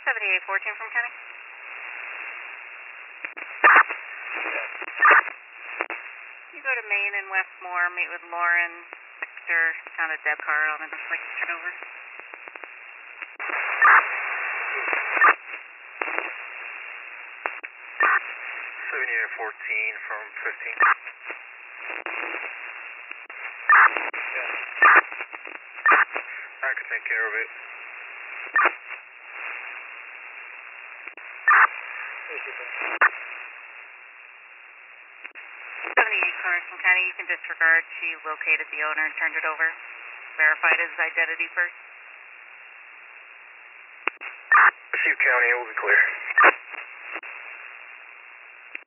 7814 from Kenny. You go to Main and Westmore, meet with Lauren, Victor, found a Deb car on the like turn over. 7814 from 15. I can take care of it. 78 cars from Kenny, you can disregard. She located the owner and turned it over. Verified his identity first. Receive County, it will be clear.